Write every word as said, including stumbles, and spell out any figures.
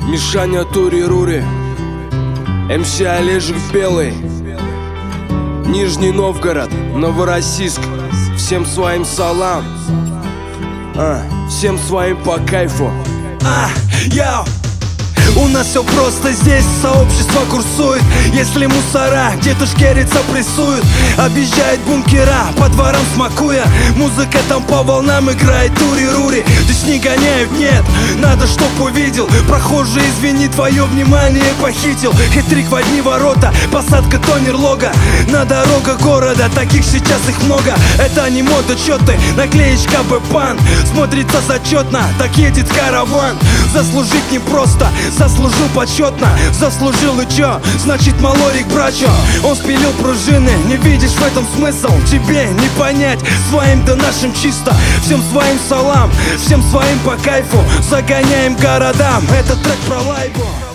Мишаня Тури-Рури, МС Олежек Белый, Нижний Новгород, Новороссийск. Всем своим салам, а, всем своим по кайфу. А, йоу! У нас все просто здесь, сообщество курсует. Если мусора где-то шкерится, прессуют, объезжает бункера, по дворам смакуя. Музыка там по волнам играет, тури-рури. Здесь не гоняют, нет, надо чтоб увидел. Прохожий, извини, твое внимание похитил. Хитрик в одни ворота, посадка тонер-лога. На дорогах города, таких сейчас их много. Это не мода, чё ты, наклеечка б-пан. Смотрится зачетно, так едет караван. Заслужить непросто, заслужил почетно. Заслужил и чё? Значит малорик брачо. Он спилил пружины, не видишь в этом смысл. Тебе не понять, своим да нашим чисто. Всем своим салам, всем своим по кайфу. Загоняем городам, это трек про лайбу.